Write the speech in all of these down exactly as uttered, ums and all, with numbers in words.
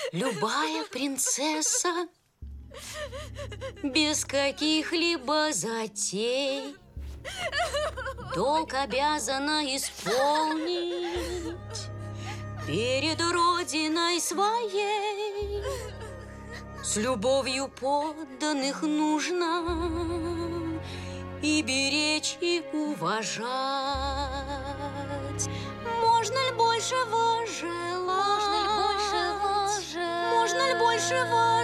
любая принцесса без каких-либо затей долг обязана исполнить перед родиной своей. С любовью подданных нужно и беречь, и уважать. Можно ли большего желать? Можно ли большего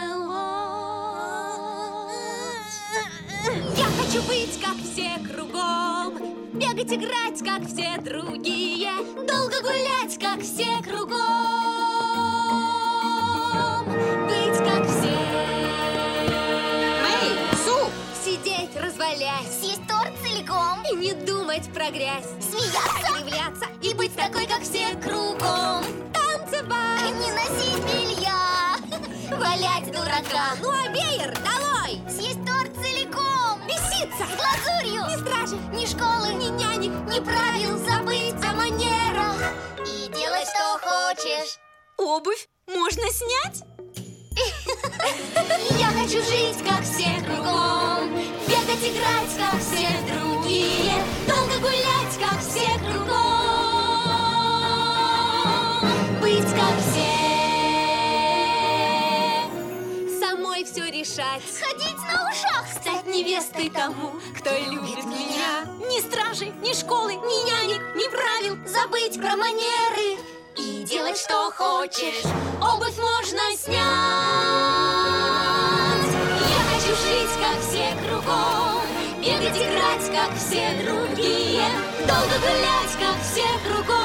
желать? Я хочу быть, как все кругом, бегать, играть, как все другие, долго гулять, как все кругом, быть, как все. Эй, Су! Сидеть, развалясь, Съесть торт целиком, и не думать про грязь, смеяться, кривляться и быть такой, как все кругом, танцевать, не носить белья, валять дурака. Ну а веер долой! съесть торт целиком, Беситься! с глазурью, Ни стражи, ни школы, ни нянек, ни правил, забыть о манерах и делать, что хочешь. Обувь можно снять? Я хочу жить, как все кругом, бегать, играть, как все другие, долго гулять, как все кругом, быть, как все. самой все решать, Ходить на ушах, стать невестой тому, кто любит меня. Ни стражи, ни школы, ни нянек, ни правил, забыть про манеры и делать, что хочешь. обувь можно снять. Я хочу жить, как все кругом, бегать, играть, как все другие, долго гулять, как все кругом,